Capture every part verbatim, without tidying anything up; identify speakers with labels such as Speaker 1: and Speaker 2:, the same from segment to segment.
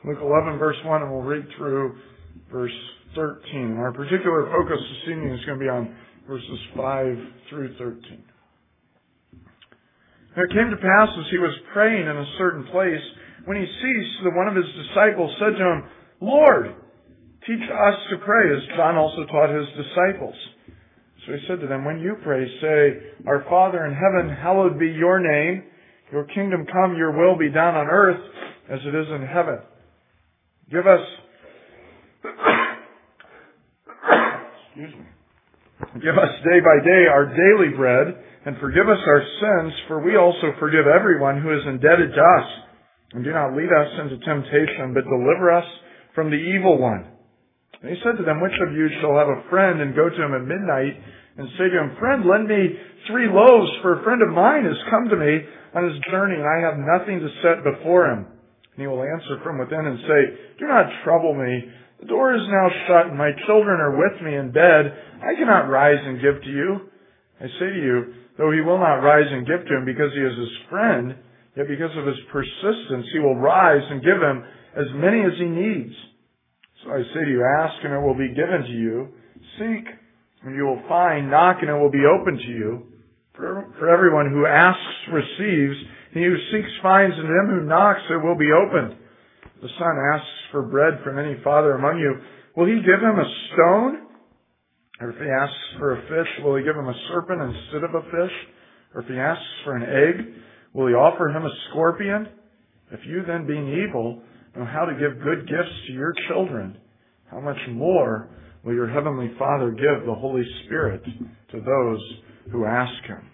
Speaker 1: Luke eleven, verse one, and we'll read through verse thirteen. Our particular focus this evening is going to be on verses five through thirteen. And it came to pass as he was praying in a certain place, when he ceased, that one of his disciples said to him, Lord, teach us to pray, as John also taught his disciples. So he said to them, when you pray, say, Our Father in heaven, hallowed be your name. Your kingdom come, your will be done on earth as it is in heaven. Give us, excuse me, give us day by day our daily bread, and forgive us our sins, for we also forgive everyone who is indebted to us. And do not lead us into temptation, but deliver us from the evil one. And he said to them, which of you shall have a friend and go to him at midnight and say to him, Friend, lend me three loaves, for a friend of mine has come to me on his journey, and I have nothing to set before him. And he will answer from within and say, Do not trouble me. The door is now shut, and my children are with me in bed. I cannot rise and give to you. I say to you, though he will not rise and give to him because he is his friend, yet because of his persistence he will rise and give him as many as he needs. So I say to you, ask and it will be given to you. Seek and you will find. Knock and it will be opened to you. For, for everyone who asks receives, and he who seeks finds, and to him who knocks it will be opened. The son asks for bread from any father among you. Will he give him a stone? Or if he asks for a fish, will he give him a serpent instead of a fish? Or if he asks for an egg, will he offer him a scorpion? If you then, being evil, know how to give good gifts to your children, how much more will your heavenly Father give the Holy Spirit to those who ask him?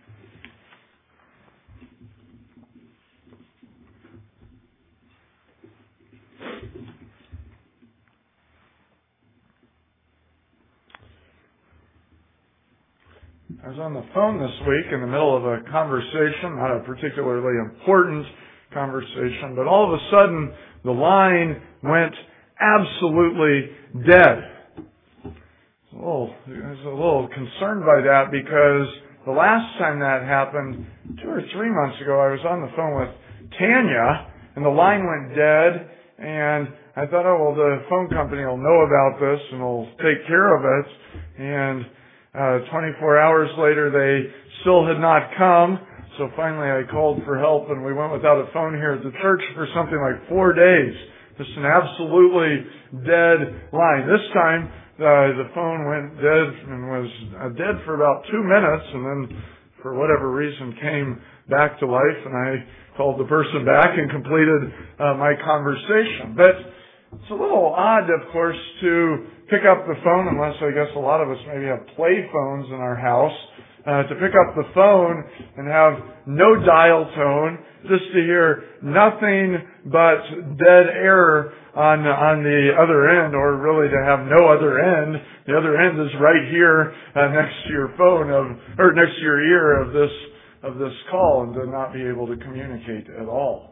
Speaker 1: I was on the phone this week in the middle of a conversation, not a particularly important conversation, but all of a sudden the line went absolutely dead. I was a little, I was a little concerned by that because the last time that happened, two or three months ago, I was on the phone with Tanya and the line went dead, and I thought, oh, well, the phone company will know about this and will take care of it. And Uh, twenty-four hours later, they still had not come. So finally I called for help and we went without a phone here at the church for something like four days. Just an absolutely dead line. This time, uh, the phone went dead and was uh, dead for about two minutes and then for whatever reason came back to life, and I called the person back and completed uh, my conversation. But it's a little odd, of course, to pick up the phone, unless I guess a lot of us maybe have play phones in our house, uh, to pick up the phone and have no dial tone, just to hear nothing but dead air on on the other end, or really to have no other end. The other end is right here uh, next to your phone of, or next to your ear of this of this call, and to not be able to communicate at all.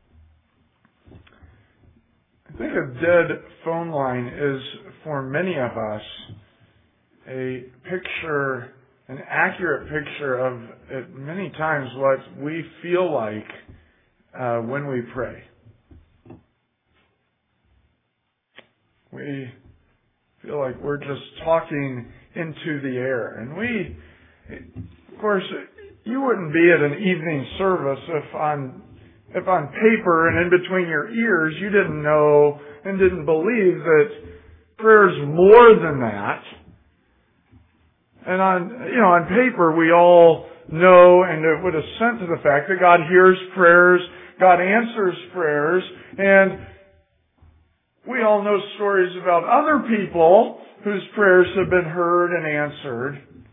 Speaker 1: I think a dead phone line is, for many of us, a picture, an accurate picture of, at many times, what we feel like uh, when we pray. We feel like we're just talking into the air. And we, of course, you wouldn't be at an evening service if on If on paper and in between your ears you didn't know and didn't believe that prayer is more than that. And on, you know, on paper we all know and it would assent to the fact that God hears prayers, God answers prayers, and we all know stories about other people whose prayers have been heard and answered.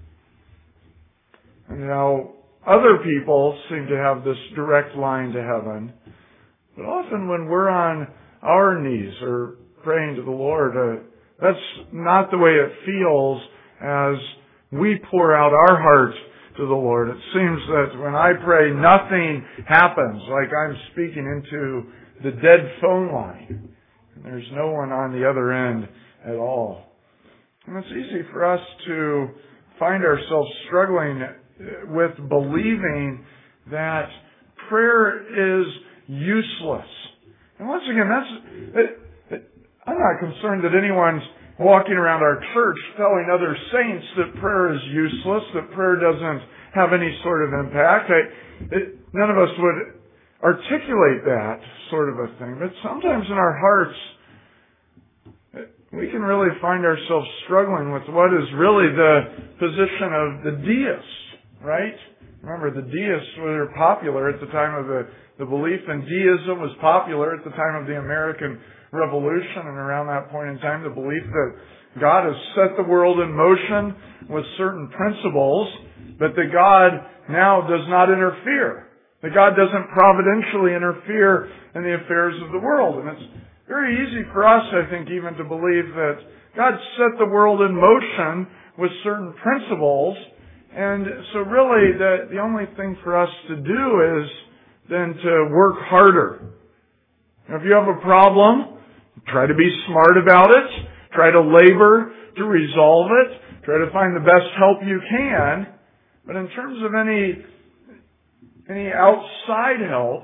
Speaker 1: And how other people seem to have this direct line to heaven. But often when we're on our knees or praying to the Lord, uh, that's not the way it feels as we pour out our heart to the Lord. It seems that when I pray, nothing happens, like I'm speaking into the dead phone line. And there's no one on the other end at all. And it's easy for us to find ourselves struggling with believing that prayer is useless, And once again, that's, it, it, I'm not concerned that anyone's walking around our church telling other saints that prayer is useless, that prayer doesn't have any sort of impact. I, it, none of us would articulate that sort of a thing. But sometimes in our hearts, we can really find ourselves struggling with what is really the position of the deists, right? Remember, the deists were popular at the time of the, the belief in deism was popular at the time of the American Revolution, and around that point in time, the belief that God has set the world in motion with certain principles, but that God now does not interfere. That God doesn't providentially interfere in the affairs of the world. And it's very easy for us, I think, even to believe that God set the world in motion with certain principles, and so really the, the only thing for us to do is then to work harder. Now, if you have a problem, try to be smart about it. Try to labor to resolve it. Try to find the best help you can. But in terms of any, any outside help,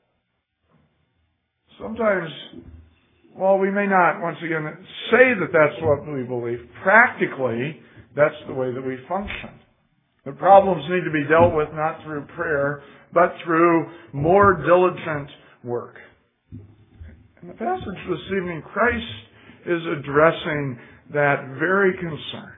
Speaker 1: sometimes, well, we may not, once again, say that that's what we believe. Practically, that's the way that we function. The problems need to be dealt with not through prayer, but through more diligent work. In the passage this evening, Christ is addressing that very concern.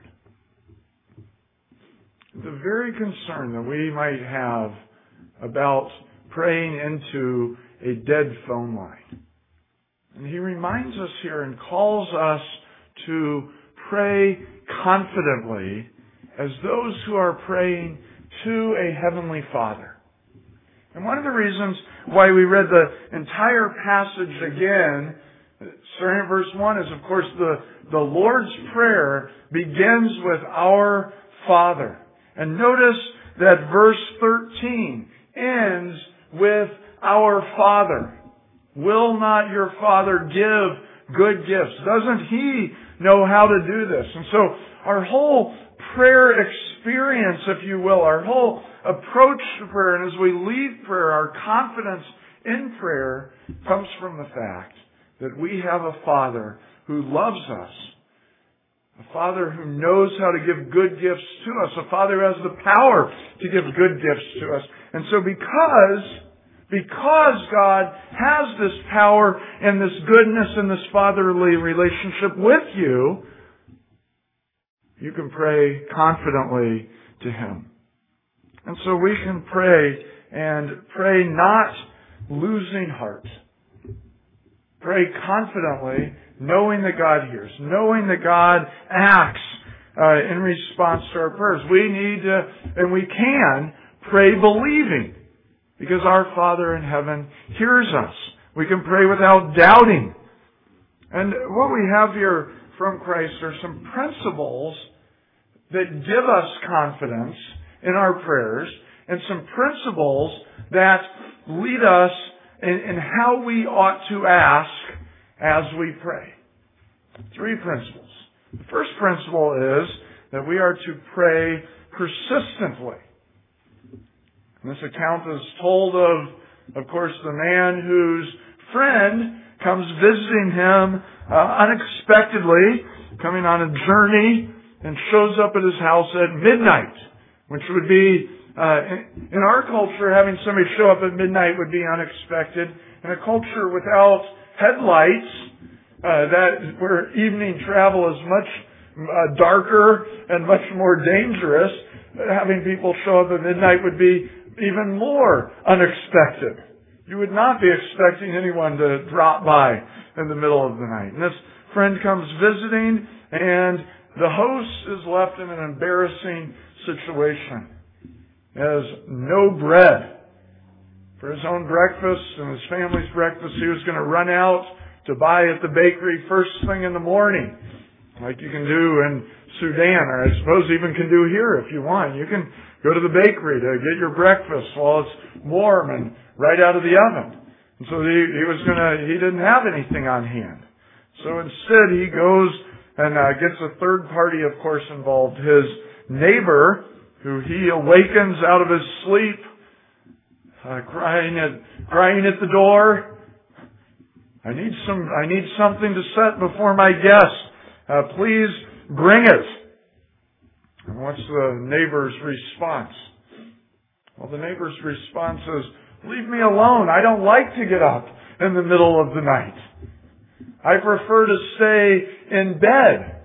Speaker 1: The very concern that we might have about praying into a dead phone line. And he reminds us here and calls us to pray confidently as those who are praying to a heavenly Father. And one of the reasons why we read the entire passage again, starting at verse one, is of course the, the Lord's Prayer begins with our Father. And notice that verse thirteen ends with our Father. Will not your Father give good gifts? Doesn't He know how to do this? And so our whole prayer experience, if you will, our whole approach to prayer, and as we leave prayer, our confidence in prayer comes from the fact that we have a Father who loves us, a Father who knows how to give good gifts to us, a Father who has the power to give good gifts to us. And so because, because God has this power and this goodness and this fatherly relationship with you, you can pray confidently to Him. And so we can pray and pray not losing heart. Pray confidently, knowing that God hears, knowing that God acts uh, in response to our prayers. We need to, and we can, pray believing, because our Father in heaven hears us. We can pray without doubting. And what we have here from Christ are some principles that give us confidence in our prayers, and some principles that lead us in, in how we ought to ask as we pray. Three principles. The first principle is that we are to pray persistently. And this account is told of, of course, the man whose friend comes visiting him uh, unexpectedly, coming on a journey, and shows up at his house at midnight, which would be, uh, in our culture, having somebody show up at midnight would be unexpected. In a culture without headlights, uh, that where evening travel is much uh, darker and much more dangerous, having people show up at midnight would be even more unexpected. You would not be expecting anyone to drop by in the middle of the night. And this friend comes visiting, and the host is left in an embarrassing situation. He has no bread for his own breakfast and his family's breakfast. He was going to run out to buy at the bakery first thing in the morning, like you can do in Sudan, or I suppose even can do here if you want. You can go to the bakery to get your breakfast while it's warm and right out of the oven. And so he, he was going to, he didn't have anything on hand. So instead he goes and uh, gets a third party, of course, involved. His neighbor, who he awakens out of his sleep, uh, crying at crying at the door. I need some, I need something to set before my guest. Uh, please bring it. And what's the neighbor's response? Well, the neighbor's response is, leave me alone. I don't like to get up in the middle of the night. I prefer to stay in bed.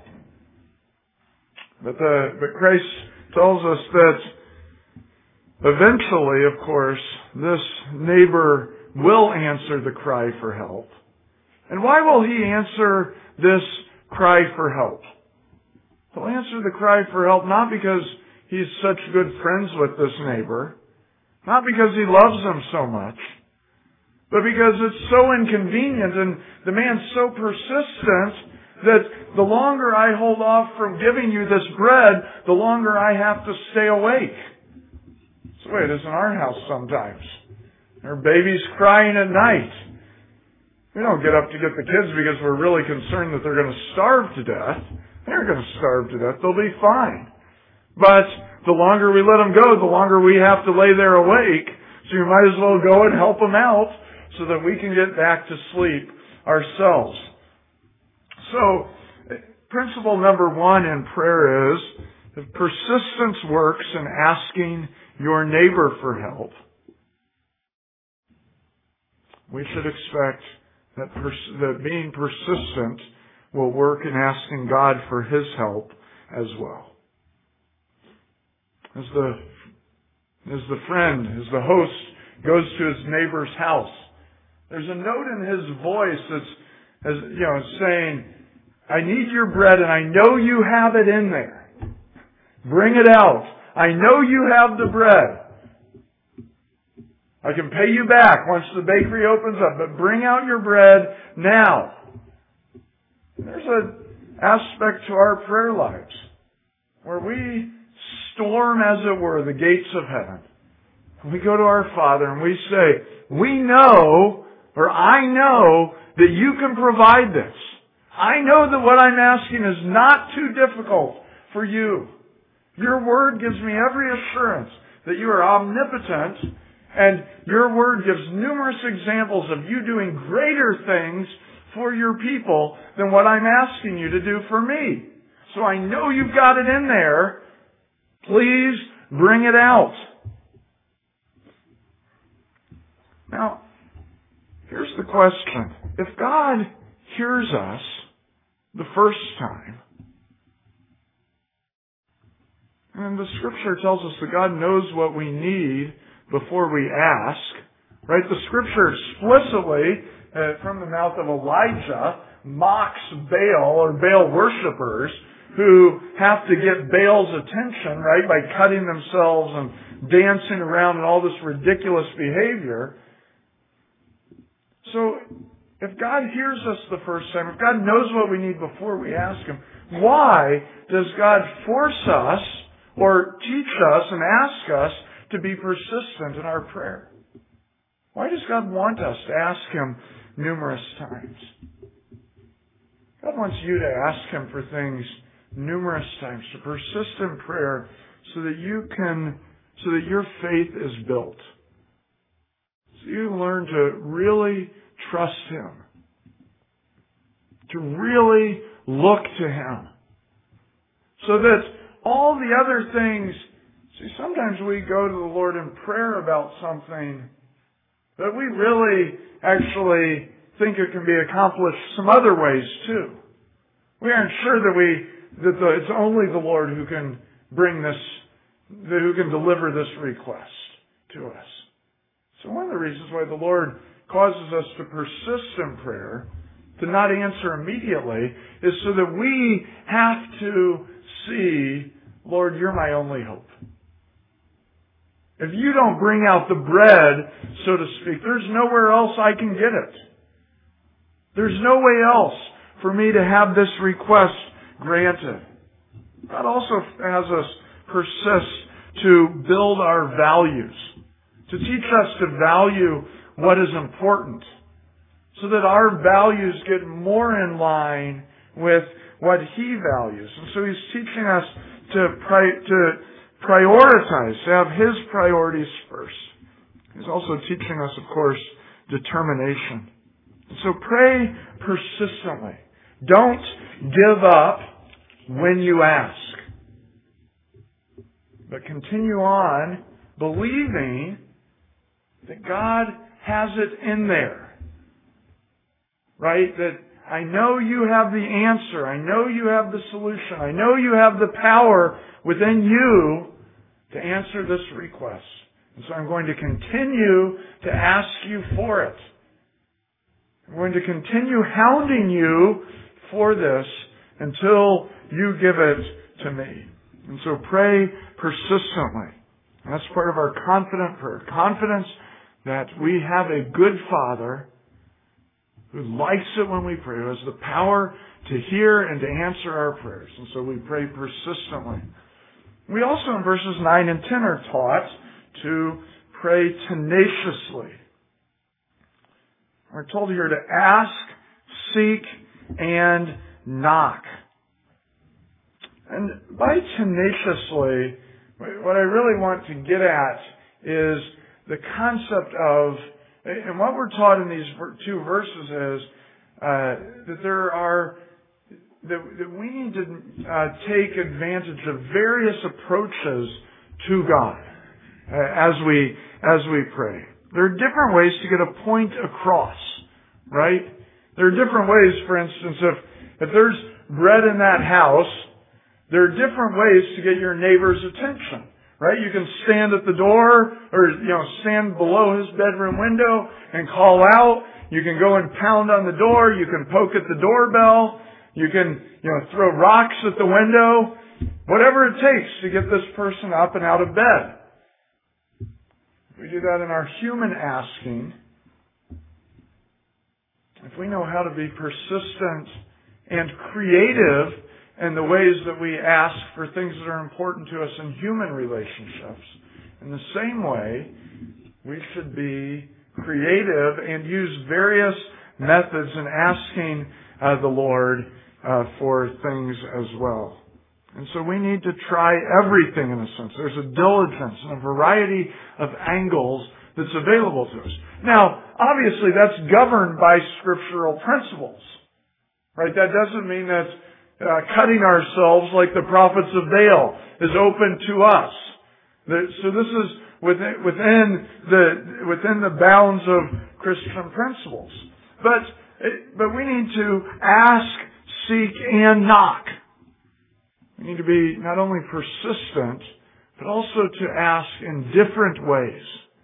Speaker 1: But the, but Christ tells us that eventually, of course, this neighbor will answer the cry for help. And why will he answer this cry for help? He'll answer the cry for help not because he's such good friends with this neighbor, not because he loves him so much, but because it's so inconvenient and the man's so persistent that the longer I hold off from giving you this bread, the longer I have to stay awake. That's the way it is in our house sometimes. Our baby's crying at night. We don't get up to get the kids because we're really concerned that they're going to starve to death. They're going to starve to death. They'll be fine. But the longer we let them go, the longer we have to lay there awake. So you might as well go and help them out so that we can get back to sleep ourselves. So, principle number one in prayer is that persistence works in asking your neighbor for help. We should expect that, pers- that being persistent will work in asking God for His help as well. As the, as the friend, as the host goes to his neighbor's house, there's a note in his voice that's, as, you know, saying, I need your bread and I know you have it in there. Bring it out. I know you have the bread. I can pay you back once the bakery opens up, but bring out your bread now. There's an aspect to our prayer lives where we storm, as it were, the gates of heaven. We go to our Father and we say, we know, or I know, that you can provide this. I know that what I'm asking is not too difficult for you. Your Word gives me every assurance that you are omnipotent, and your Word gives numerous examples of you doing greater things for your people than what I'm asking you to do for me. So I know you've got it in there. Please bring it out. Now, here's the question. If God hears us the first time, and the Scripture tells us that God knows what we need before we ask, right? The Scripture explicitly, uh, from the mouth of Elijah, mocks Baal or Baal worshipers who have to get Baal's attention, right, by cutting themselves and dancing around and all this ridiculous behavior. So, if God hears us the first time, if God knows what we need before we ask Him, why does God force us or teach us and ask us to be persistent in our prayer? Why does God want us to ask Him numerous times? God wants you to ask Him for things numerous times, to persist in prayer so that you can, so that your faith is built. So you learn to really trust Him. To really look to Him. So that all the other things, see, sometimes we go to the Lord in prayer about something that we really actually think it can be accomplished some other ways too. We aren't sure that we that the, it's only the Lord who can bring this, who can deliver this request to us. So one of the reasons why the Lord causes us to persist in prayer, to not answer immediately, is so that we have to see, Lord, you're my only hope. If you don't bring out the bread, so to speak, there's nowhere else I can get it. There's no way else for me to have this request granted. God also has us persist to build our values, to teach us to value what is important, so that our values get more in line with what He values. And so He's teaching us to pri- to prioritize, to have His priorities first. He's also teaching us, of course, determination. So pray persistently. Don't give up when you ask. But continue on believing that God has it in there. Right? That I know you have the answer. I know you have the solution. I know you have the power within you to answer this request. And so I'm going to continue to ask you for it. I'm going to continue hounding you for this until you give it to me. And so pray persistently. And that's part of our confident prayer. Confidence that we have a good Father who likes it when we pray, who has the power to hear and to answer our prayers. And so we pray persistently. We also in verses nine and ten are taught to pray tenaciously. We're told here to ask, seek, and knock. And by tenaciously, what I really want to get at is the concept of, and what we're taught in these two verses is uh, that there are, that, that we need to uh, take advantage of various approaches to God uh, as we as we pray. There are different ways to get a point across, right? There are different ways, for instance, if if there's bread in that house, there are different ways to get your neighbor's attention, right? You can stand at the door or, you know, stand below his bedroom window and call out. You can go and pound on the door. You can poke at the doorbell. You can, you know, throw rocks at the window. Whatever it takes to get this person up and out of bed. If we do that in our human asking, if we know how to be persistent and creative in the ways that we ask for things that are important to us in human relationships, in the same way, we should be creative and use various methods in asking uh, the Lord uh, for things as well. And so we need to try everything in a sense. There's a diligence and a variety of angles that's available to us. Now, obviously that's governed by scriptural principles. Right? That doesn't mean that uh, cutting ourselves like the prophets of Baal is open to us. So this is within, within the within the bounds of Christian principles. But but we need to ask, seek, and knock. We need to be not only persistent, but also to ask in different ways.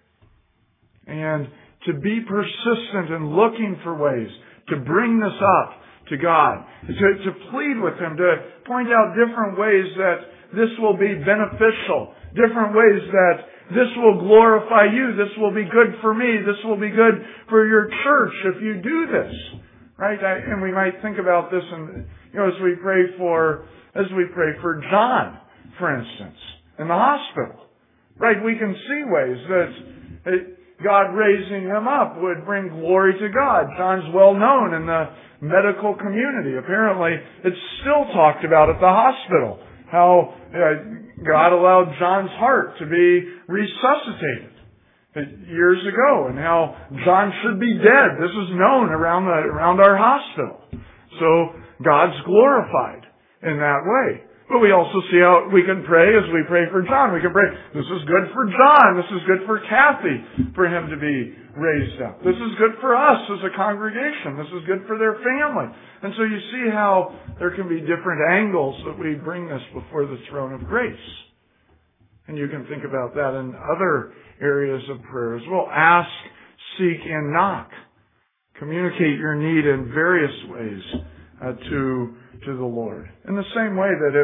Speaker 1: And to be persistent in looking for ways to bring this up to God, to, to plead with Him, to point out different ways that this will be beneficial, different ways that this will glorify you, this will be good for me, this will be good for your church if you do this. Right? I, and we might think about this and, you know, as we pray for, as we pray for John, for instance, in the hospital. Right? We can see ways that it, God raising him up would bring glory to God. John's well known in the medical community. Apparently, it's still talked about at the hospital. How uh, God allowed John's heart to be resuscitated years ago, and how John should be dead. This is known around the around our hospital. So God's glorified in that way. But we also see how we can pray as we pray for John. We can pray, this is good for John. This is good for Kathy, for him to be raised up. This is good for us as a congregation. This is good for their family. And so you see how there can be different angles that we bring this before the throne of grace. And you can think about that in other areas of prayer as well. Ask, seek, and knock. Communicate your need in various ways uh, to to the Lord. In the same way that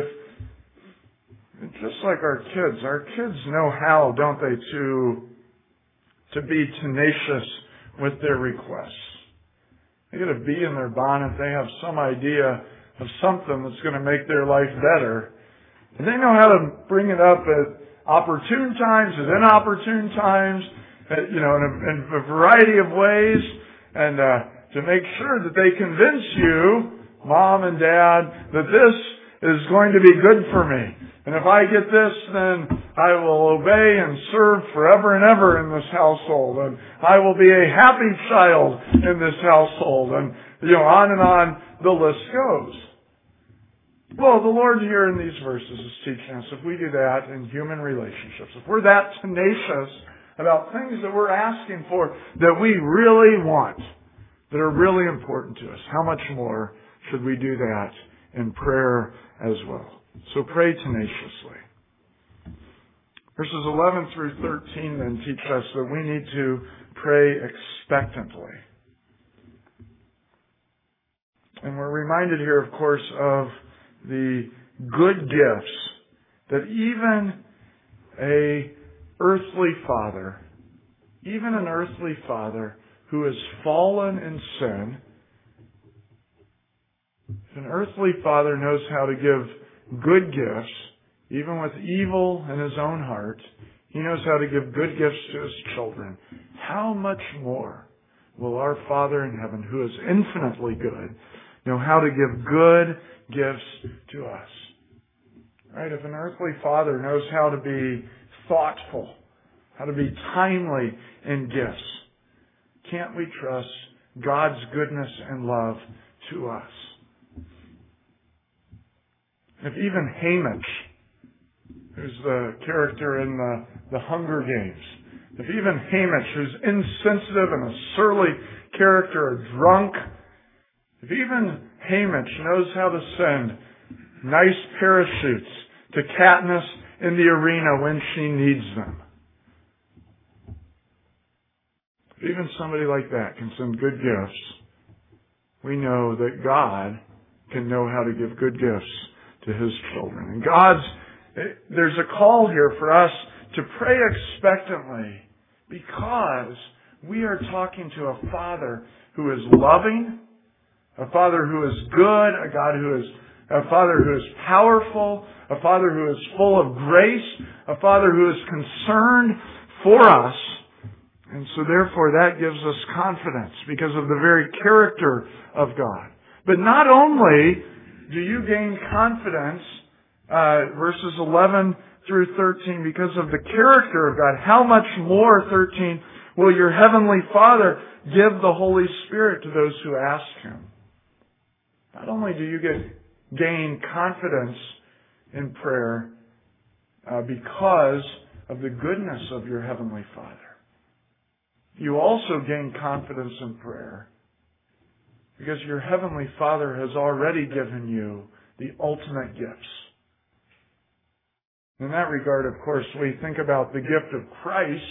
Speaker 1: if, just like our kids, our kids know how, don't they, to, to be tenacious with their requests. They get a bee in their bonnet, they have some idea of something that's going to make their life better. And they know how to bring it up at opportune times, at inopportune times, at, you know, in a, in a variety of ways, and uh, to make sure that they convince you, Mom and Dad, that this is going to be good for me. And if I get this, then I will obey and serve forever and ever in this household. And I will be a happy child in this household. And, you know, on and on the list goes. Well, the Lord here in these verses is teaching us if we do that in human relationships, if we're that tenacious about things that we're asking for that we really want, that are really important to us, how much more should we do that in prayer as well? So pray tenaciously. Verses eleven through thirteen then teach us that we need to pray expectantly. And we're reminded here, of course, of the good gifts that even a earthly father, even an earthly father who has fallen in sin, if an earthly father knows how to give good gifts, even with evil in his own heart, he knows how to give good gifts to his children. How much more will our Father in heaven, who is infinitely good, know how to give good gifts to us? Right? If an earthly father knows how to be thoughtful, how to be timely in gifts, can't we trust God's goodness and love to us? If even Hamish, who's the character in the, the Hunger Games, if even Hamish, who's insensitive and a surly character, a drunk, if even Hamish knows how to send nice parachutes to Katniss in the arena when she needs them, if even somebody like that can send good gifts, we know that God can know how to give good gifts to His children. And God's, there's a call here for us to pray expectantly because we are talking to a Father who is loving, a Father who is good, a God who is, a Father who is powerful, a Father who is full of grace, a Father who is concerned for us. And so therefore that gives us confidence because of the very character of God. But not only do you gain confidence, uh, verses eleven through thirteen, because of the character of God, how much more, thirteen, will your heavenly Father give the Holy Spirit to those who ask Him? Not only do you get gain confidence in prayer uh, because of the goodness of your heavenly Father, you also gain confidence in prayer because your heavenly Father has already given you the ultimate gifts. In that regard, of course, we think about the gift of Christ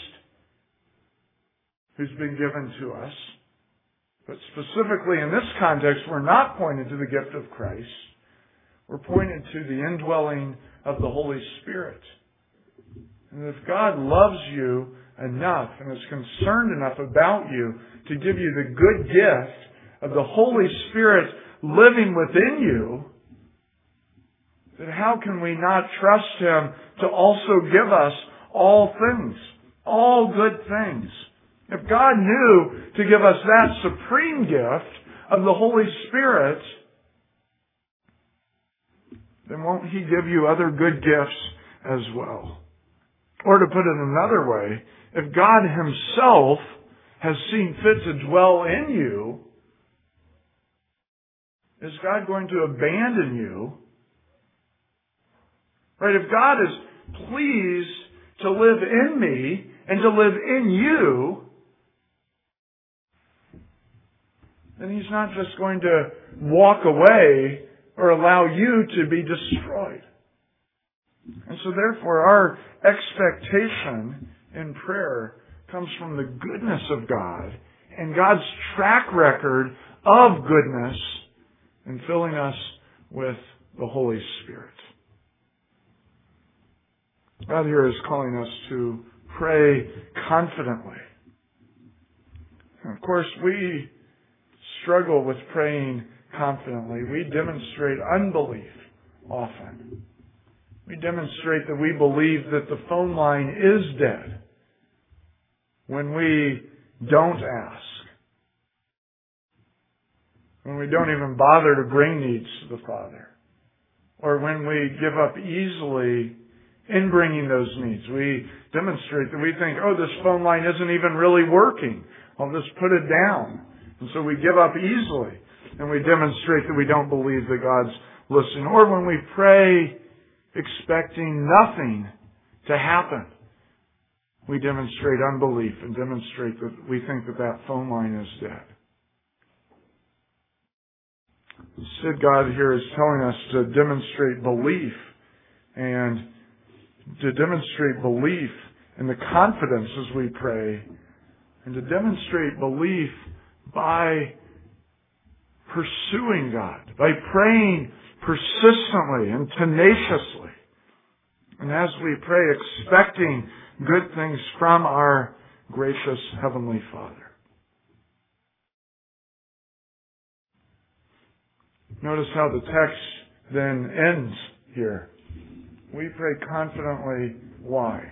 Speaker 1: who's been given to us. But specifically in this context, we're not pointed to the gift of Christ. We're pointed to the indwelling of the Holy Spirit. And if God loves you enough and is concerned enough about you to give you the good gift of the Holy Spirit living within you, then how can we not trust Him to also give us all things, all good things? If God knew to give us that supreme gift of the Holy Spirit, then won't He give you other good gifts as well? Or to put it another way, if God Himself has seen fit to dwell in you, is God going to abandon you? Right? If God is pleased to live in me and to live in you, then He's not just going to walk away or allow you to be destroyed. And so therefore our expectation in prayer comes from the goodness of God and God's track record of goodness in filling us with the Holy Spirit. God here is calling us to pray confidently. And of course, we struggle with praying confidently. We demonstrate unbelief often. We demonstrate that we believe that the phone line is dead when we don't ask. When we don't even bother to bring needs to the Father. or when we give up easily in bringing those needs. We demonstrate that we think, oh, this phone line isn't even really working. I'll just put it down. And so we give up easily. And we demonstrate that we don't believe that God's listening. Or when we pray expecting nothing to happen, we demonstrate unbelief and demonstrate that we think that that phone line is dead. Instead, God here is telling us to demonstrate belief and to demonstrate belief in the confidence as we pray, and to demonstrate belief by pursuing God, by praying persistently and tenaciously. And as we pray, expecting good things from our gracious Heavenly Father. Notice how the text then ends here. We pray confidently. Why?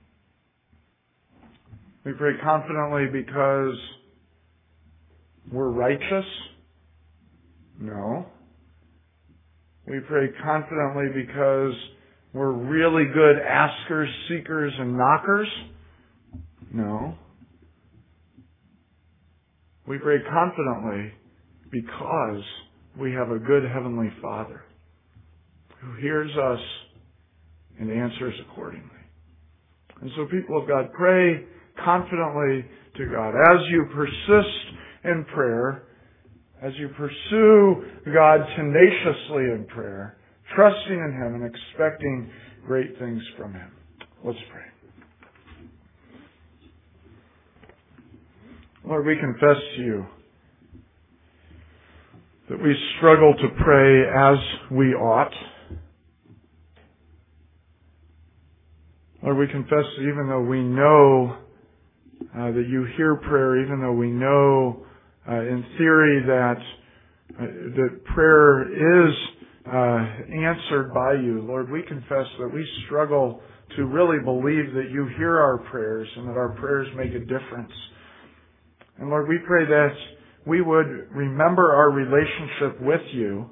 Speaker 1: We pray confidently because we're righteous? No. We pray confidently because we're really good askers, seekers, and knockers? No. We pray confidently because we have a good Heavenly Father who hears us and answers accordingly. And so people of God, pray confidently to God. As you persist in prayer, as you pursue God tenaciously in prayer, trusting in Him and expecting great things from Him. Let's pray. Lord, we confess to You that we struggle to pray as we ought. Lord, we confess that even though we know uh, that You hear prayer, even though we know uh, in theory that uh, that prayer is uh, answered by You, Lord, we confess that we struggle to really believe that You hear our prayers and that our prayers make a difference. And Lord, we pray that we would remember our relationship with You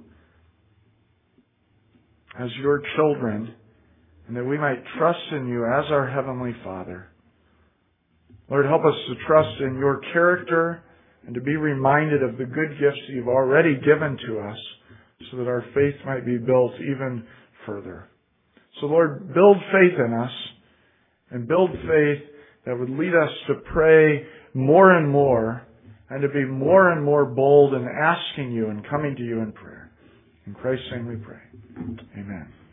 Speaker 1: as Your children, and that we might trust in You as our Heavenly Father. Lord, help us to trust in Your character and to be reminded of the good gifts You've already given to us so that our faith might be built even further. So Lord, build faith in us and build faith that would lead us to pray more and more and to be more and more bold in asking You and coming to You in prayer. In Christ's name we pray. Amen.